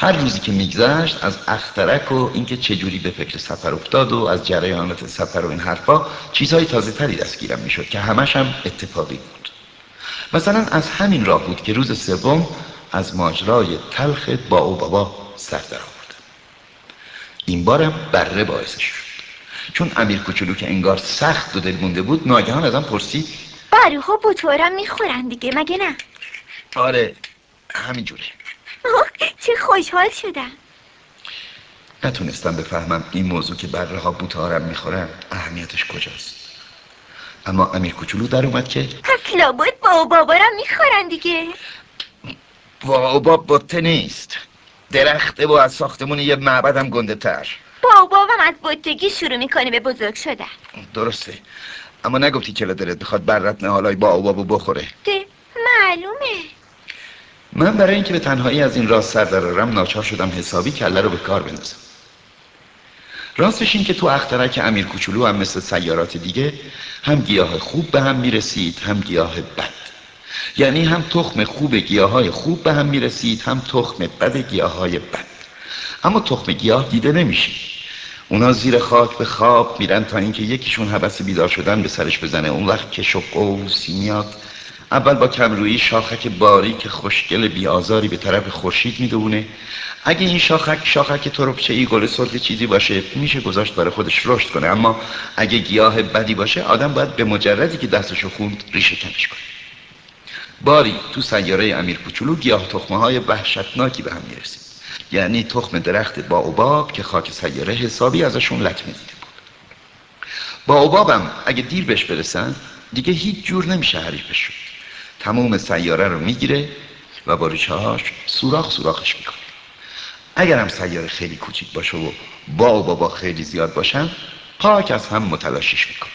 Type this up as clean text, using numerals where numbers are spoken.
هر روزی که میگذشت از اخترک و اینکه چجوری به فکر سفر افتاد و از جریانات سفر و این حرفا چیزهای تازه تری دستگیرم میشد که همش هم اتفاقی بود. مثلا از همین راه بود که روز سوم از ماجرای تلخ با او بابا سر در آوردم. این بارم بره باعثش شد، چون امیر کوچولو که انگار سخت و دل مونده بود ناگهان ازم پرسید باروها بطورم میخورن دیگه مگه نه؟ آره همینجوره. چه خوشحال شدم. نتونستم بفهمم این موضوع که بره ها بوتهارم میخورن اهمیتش کجاست. اما امیر کوچولو در اومد که پس لابد با بابارم میخورن دیگه. بابا بطه نیست، درخته و از ساختمون یه معبدم گنده تر. بابام از بطگی شروع میکنه به بزرگ شدن. درسته، اما نگفتی چرا دلت بخواد برت نهالای با بابو بخوره؟ ده معلومه. من برای اینکه به تنهایی از این راز سر درارم ناچار شدم حسابی کله رو به کار بندازم. راستش این که تو اخترک امیر کوچولو هم مثل سیارات دیگه هم گیاه خوب به هم میرسید هم گیاه بد. یعنی هم تخم خوب گیاهای خوب به هم میرسید هم تخم بد گیاهای بد. اما تخم گیاه دیده نمیشه، اونا زیر خاک به خواب میرن تا اینکه یکیشون هوس بیدار شدن به سرش بزنه. اون وقت کش و قوسی میاد، اول با کمرویی شاخک باریک خوشگل بیازاری به طرف خورشید میدونه. اگه این شاخک تربچه‌ای گل سرخ چیزی باشه میشه گذاشت برای خودش رشد کنه، اما اگه گیاه بدی باشه آدم باید به مجردی که دستشو خوند ریشه کنش کنه. باری تو سیاره امیر کوچولو گیاه تخمه های وحشتناکی به هم میرسید، یعنی تخم درخت باوباب که خاک سیاره حسابی ازشون لطمه دیده بود. باوبابم اگه دیر بهش برسن دیگه هیچ جور نمیشه حریفش شد، تموم سیاره رو میگیره و با ریشه هاش سوراخش میکنه. اگرم سیاره خیلی کوچیک باشه و باوبابا خیلی زیاد باشن خاک از هم متلاشیش میکنه.